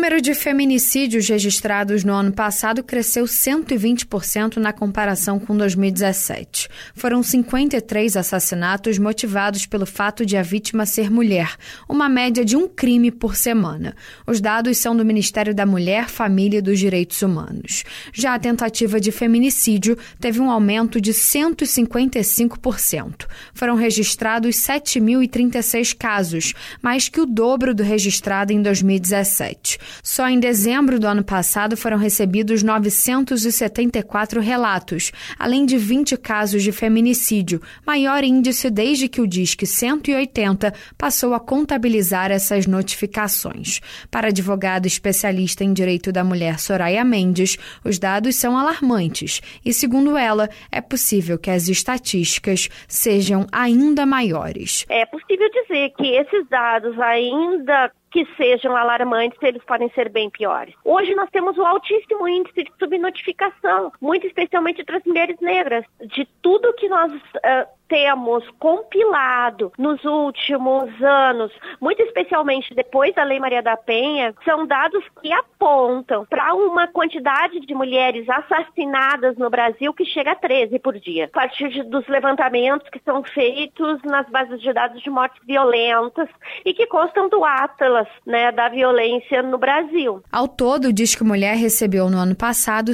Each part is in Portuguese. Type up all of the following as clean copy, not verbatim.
número de feminicídios registrados no ano passado cresceu 120% na comparação com 2017. Foram 53 assassinatos motivados pelo fato de a vítima ser mulher, uma média de um crime por semana. Os dados são do Ministério da Mulher, Família e dos Direitos Humanos. Já a tentativa de feminicídio teve um aumento de 155%. Foram registrados 7.036 casos, mais que o dobro do registrado em 2017. Só em dezembro do ano passado foram recebidos 974 relatos, além de 20 casos de feminicídio, maior índice desde que o Disque 180 passou a contabilizar essas notificações. Para a advogada especialista em direito da mulher Soraya Mendes, os dados são alarmantes e, segundo ela, é possível que as estatísticas sejam ainda maiores. É possível dizer que esses dados ainda que sejam alarmantes, eles podem ser bem piores. Hoje nós temos um altíssimo índice de subnotificação, muito especialmente entre as mulheres negras. De tudo que nós temos compilado nos últimos anos, muito especialmente depois da Lei Maria da Penha, são dados que apontam para uma quantidade de mulheres assassinadas no Brasil que chega a 13 por dia, a partir dos levantamentos que são feitos nas bases de dados de mortes violentas e que constam do Atlas, da violência no Brasil. Ao todo, o Disque Mulher recebeu no ano passado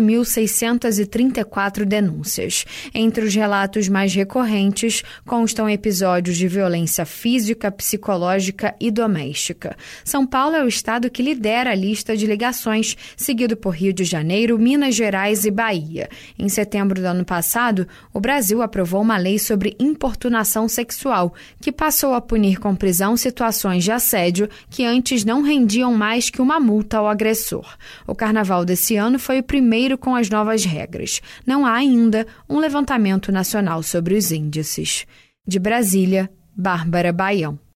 7.634 denúncias. Entre os relatos mais recorrentes constam episódios de violência física, psicológica e doméstica. São Paulo é o estado que lidera a lista de ligações, seguido por Rio de Janeiro, Minas Gerais e Bahia. Em setembro do ano passado, o Brasil aprovou uma lei sobre importunação sexual, que passou a punir com prisão situações de assédio que antes não rendiam mais que uma multa ao agressor. O carnaval desse ano foi o primeiro com as novas regras. Não há ainda um levantamento nacional sobre os índices. De Brasília, Bárbara Baião.